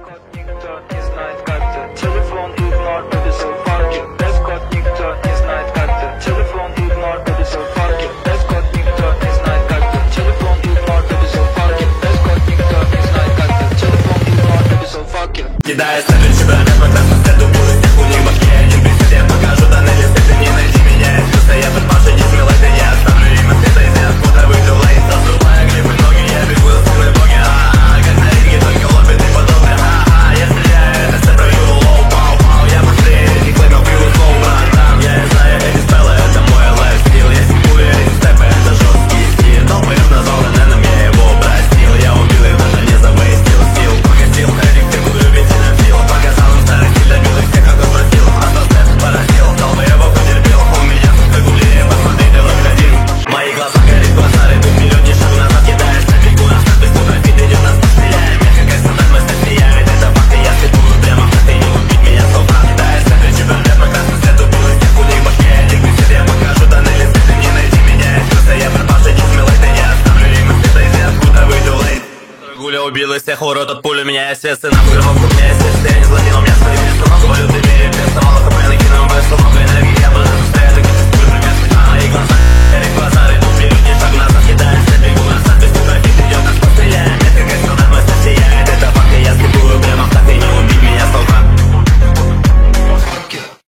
код никто не знает как-то. Телефон игнор, baby, so fuck you. Без код никто не знает как-то. Телефон игнор, baby, so fuck you. Без код никто не знает как-то. Телефон игнор, baby, so fuck you. Без код никто не знает как-то. Телефон игнор, baby, so fuck you. Кидая ставлю чемпионат по красному свету. Буду всех у них в башке. Один присед я покажу тоннели. Ты не найди меня. Просто я под Паша, не смелый, ты я оставлю им ответа. Из ниоткуда выйду лейн. Засрубая грибы ноги. Я бегу за силой боги. Как на ринге, только лобби ты подобный. Я стреляю, это все пройду. Лоу, пау, пау. Я быстрее этих леймов пью слоу, братан. Я знаю, эти спеллы, это мой лайфстил. Я сикую эти степы, это жесткий стиль. Долбоёб назвал эненом, я его простил. Я убил их, даже не завейстил сил. Покосил, Эрик, ты буду любить и напил. Показал им старый стиль, добил их всех, кто спросил. Автостеп поразил, долбоёбов потерпел. У меня тут как гулеем, посмотри, ты выглядим. Мои глаза горит, глазары, тут миллионе шагу назад кидаешь. На бегу на старт, без фотографий, ты идёт нас постреляем. Я как стандарт, мы стреляет, это факты. Я слепу прямо в ты не убить меня, слова кидаешь. Ставлю чемпионат по красному свету. Буду из тех, у них в башке. Один присед я покажу тоннели. Ты не найди меня, просто я пропавший, не смелый, ты не оставлю им ответа. Из ниоткуда выйду лейн. Гуля убил из всех урод от пули. У меня есть вес, и нахуй рок, у меня есть вес.